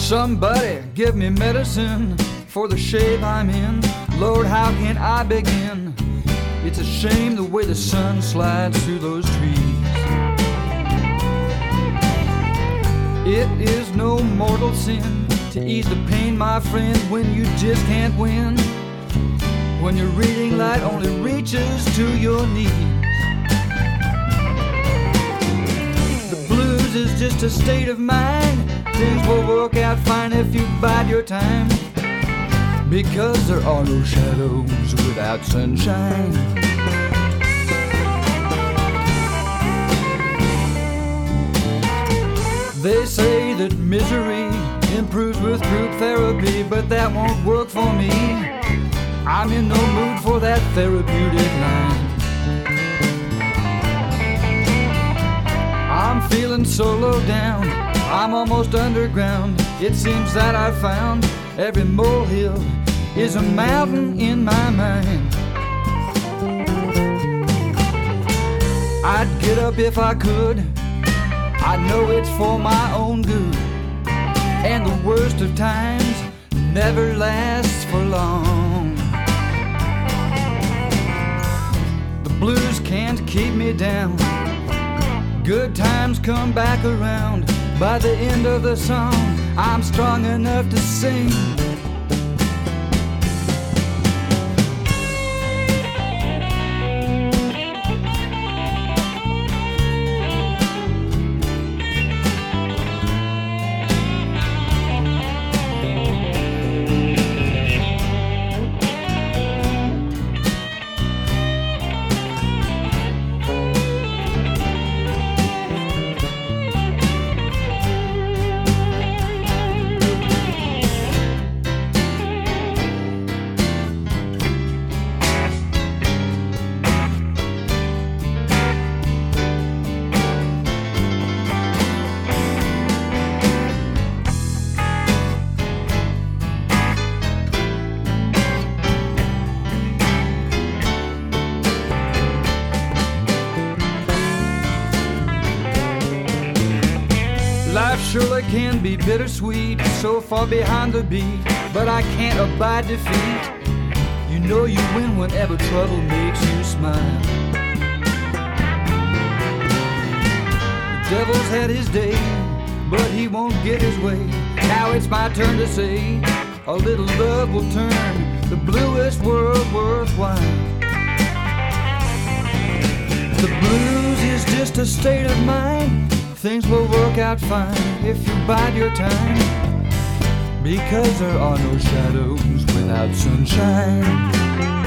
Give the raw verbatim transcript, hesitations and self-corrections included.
Somebody give me medicine for the shape I'm in. Lord, how can I begin? It's a shame the way the sun slides through those trees. It is no mortal sin to ease the pain, my friend, when you just can't win. When your reading light only reaches to your knees. The blues is just a state of mind. Things will work out fine if you bide your time, because there are no shadows without sunshine. They say that misery improves with group therapy, but that won't work for me. I'm in no mood for that therapeutic line. I'm feeling so low down, I'm almost underground. It seems that I've found every molehill is a mountain in my mind. I'd get up if I could. I know it's for my own good. And the worst of times never lasts for long. The blues can't keep me down. Good times come back around. By the end of the song, I'm strong enough to sing. Life surely can be bittersweet, so far behind the beat, but I can't abide defeat. You know you win whenever trouble makes you smile. The devil's had his day, but he won't get his way. Now it's my turn to say, a little love will turn the bluest world worthwhile. The blues is just a state of mind. Things will work out fine if you bide your time, because there are no shadows without sunshine.